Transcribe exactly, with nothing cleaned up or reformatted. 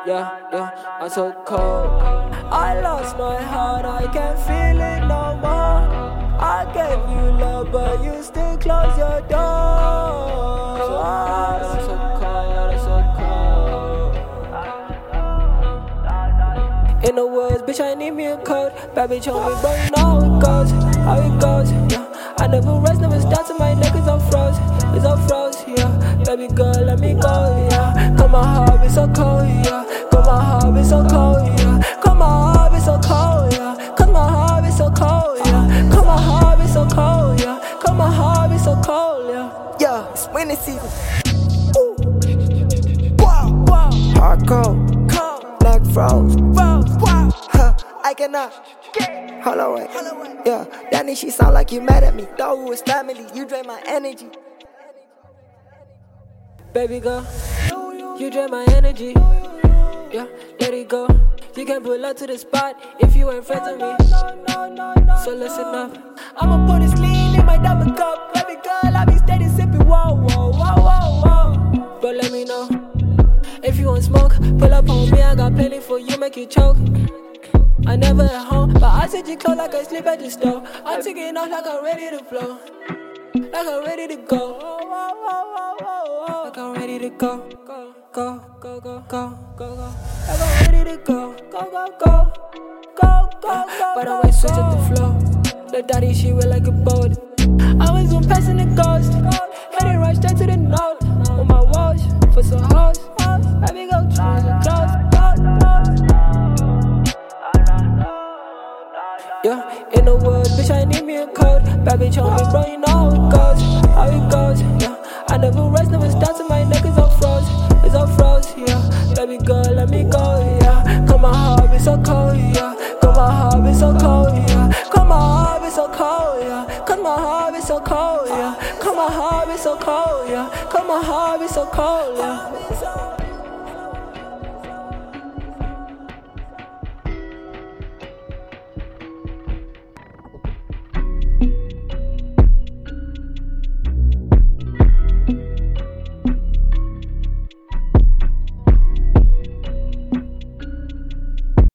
yeah, yeah, I'm so cold. I lost my heart, I can't feel it no more. I gave you love, but you still close your door. I'm so cold, I'm so cold. In the woods, bitch, I need me a coat. Bad bitch on me, bro, you know how it goes, how it goes, yeah. I never rest, never stop till my neck is all froze, it's all froze, yeah. Baby girl, let me go, yeah. Cause my heart is so cold, yeah. Cause my heart is so cold, yeah. Cause my heart is so cold, yeah. Cause my heart is so cold, yeah. Cause my heart is so cold, yeah. Cause my heart is so cold, yeah. Yeah, it's winter season. Ooh. Wow, wow. Hardcore, cold, black froze, froze, wow. Huh, I cannot. Hold on, wait. Yeah, Danny, she sound like you mad at me. Thought we was family, you drain my energy. Baby girl, you drain my energy. Yeah, let it go. You can pull up to the spot if you ain't friends with me. So listen up. I'ma put this lean in my diamond cup. Baby girl, I be steady sipping. Whoa, whoa, whoa, whoa, whoa. But let me know if you want smoke. Pull up on me, I got plenty for you, make you choke. I never at home, but I said you close like I sleep at the store. I'm taking off like I'm ready to flow, like I'm ready to go, like I'm ready to go, go, go, go, go, go, go, go. Like I'm ready to go, go, go, go, go, go, go. But I might switch up the flow. The daddy she went like a boat. I was on passing the ghost, heading right straight to the note. On my watch for some hoes, baby go choose a close. Yeah, in the woods, bitch, I need me a coat. Bad bitch on me, bro, you know how it goes, how it goes, yeah. I never rest, never stop till my neck is all froze, it's all froze, yeah. Baby girl, let me go, yeah. Cause my heart is so cold, yeah. Cause my heart is so cold, yeah. Cause my heart is so cold, yeah. Cause my heart is so cold, yeah. Cause my heart is so cold, yeah. Cause my heart is so cold, yeah.